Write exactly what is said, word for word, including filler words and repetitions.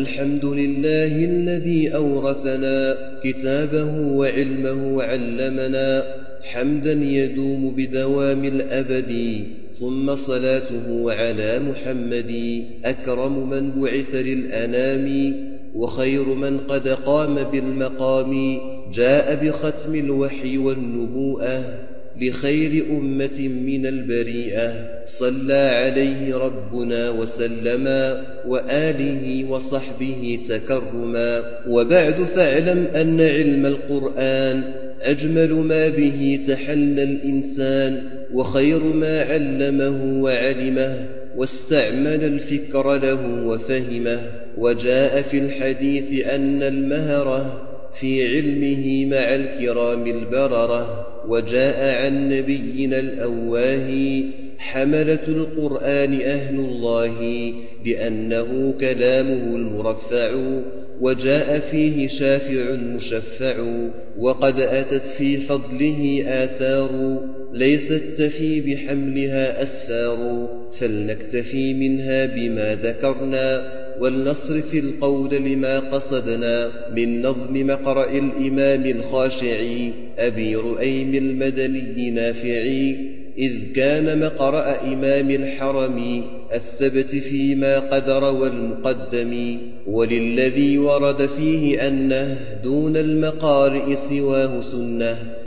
الحمد لله الذي أورثنا كتابه وعلمه وعلمنا حمدا يدوم بدوام الأبد. ثم صلاته على محمد أكرم من بعث للأنام وخير من قد قام بالمقام. جاء بختم الوحي والنبوءة لخير أمة من البريئة. صلى عليه ربنا وسلما وآله وصحبه تكرما. وبعد فاعلم أن علم القرآن أجمل ما به تحلى الإنسان وخير ما علمه وعلمه واستعمل الفكر له وفهمه. وجاء في الحديث أن المهرة في علمه مع الكرام البررة. وجاء عن نبينا الأواه حملة القرآن أهل الله بأنه كلامه المرفع. وجاء فيه شافع مشفع وقد أتت في فضله آثار ليست تفي بحملها أسفار. فلنكتفي منها بما ذكرنا ولنصرف القول لما قصدنا من نظم مقرأ الإمام الخاشع أبي رؤيم المدني نافع. إذ كان مقرأ إمام الحرم الثبت فيما قد روى المقدم. وللذي ورد فيه أنه دون المقارئ سواه سنة.